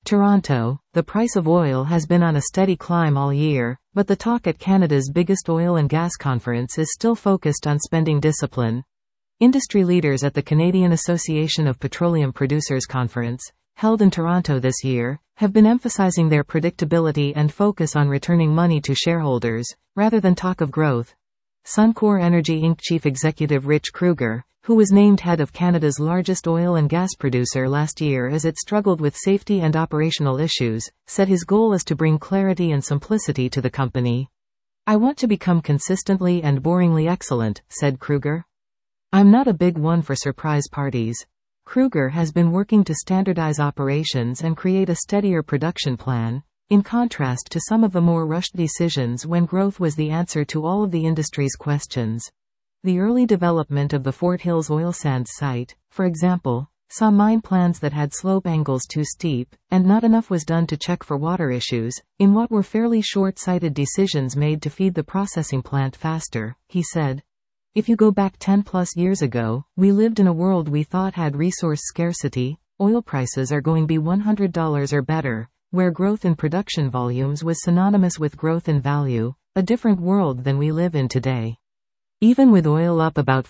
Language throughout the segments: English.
Toronto, the price of oil has been on a steady climb all year, but the talk at Canada's biggest oil and gas conference is still focused on spending discipline. Industry leaders at the Canadian Association of Petroleum Producers Conference, held in Toronto this year, have been emphasizing their predictability and focus on returning money to shareholders, rather than talk of growth. Suncor Energy Inc. Chief Executive Rich Kruger, who was named head of Canada's largest oil and gas producer last year as it struggled with safety and operational issues, said his goal is to bring clarity and simplicity to the company. "I want to become consistently and boringly excellent," said Kruger. "I'm not a big one for surprise parties." Kruger has been working to standardize operations and create a steadier production plan, in contrast to some of the more rushed decisions when growth was the answer to all of the industry's questions. The early development of the Fort Hills oil sands site, for example, saw mine plans that had slope angles too steep, and not enough was done to check for water issues, in what were fairly short-sighted decisions made to feed the processing plant faster, he said. "If you go back 10+ years ago, we lived in a world we thought had resource scarcity, oil prices are going to be $100 or better, where growth in production volumes was synonymous with growth in value, a different world than we live in today." Even with oil up about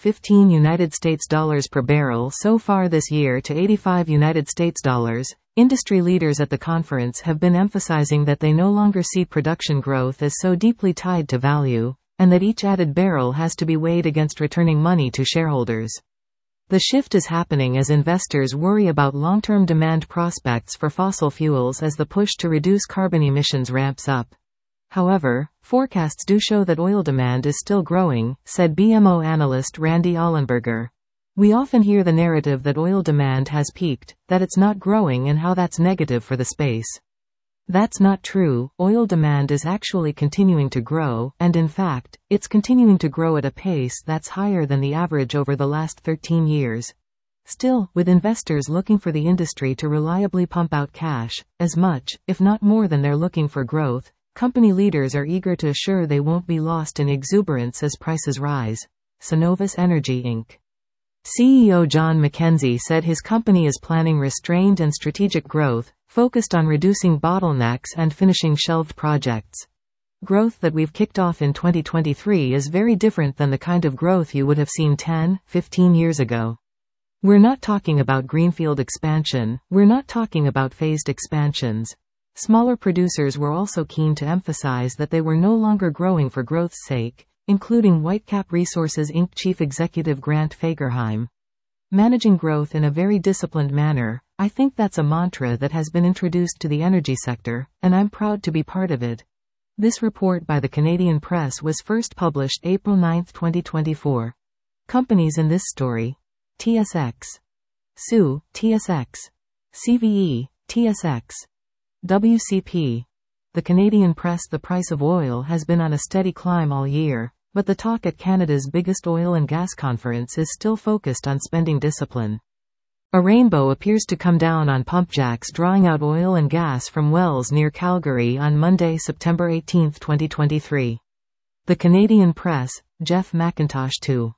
$15 per barrel so far this year to $85, industry leaders at the conference have been emphasizing that they no longer see production growth as so deeply tied to value, and that each added barrel has to be weighed against returning money to shareholders. The shift is happening as investors worry about long-term demand prospects for fossil fuels as the push to reduce carbon emissions ramps up. However, forecasts do show that oil demand is still growing, said BMO analyst Randy Allenberger. "We often hear the narrative that oil demand has peaked, that it's not growing and how that's negative for the space. That's not true. Oil demand is actually continuing to grow, and in fact, it's continuing to grow at a pace that's higher than the average over the last 13 years. Still, with investors looking for the industry to reliably pump out cash, as much, if not more than they're looking for growth, company leaders are eager to assure they won't be lost in exuberance as prices rise." Cenovus Energy Inc. CEO John McKenzie said his company is planning restrained and strategic growth, focused on reducing bottlenecks and finishing shelved projects. "Growth that we've kicked off in 2023 is very different than the kind of growth you would have seen 10, 15 years ago. We're not talking about greenfield expansion, we're not talking about phased expansions." Smaller producers were also keen to emphasize that they were no longer growing for growth's sake, including Whitecap Resources Inc. Chief Executive Grant Fagerheim. "Managing growth in a very disciplined manner, I think that's a mantra that has been introduced to the energy sector, and I'm proud to be part of it." This report by the Canadian Press was first published April 9, 2024. Companies in this story: TSX, SU, TSX, CVE, TSX, WCP. The Canadian Press. The price of oil has been on a steady climb all year, but the talk at Canada's biggest oil and gas conference is still focused on spending discipline. A rainbow appears to come down on pumpjacks drawing out oil and gas from wells near Calgary on Monday, September 18, 2023. The Canadian Press, Jeff McIntosh 2.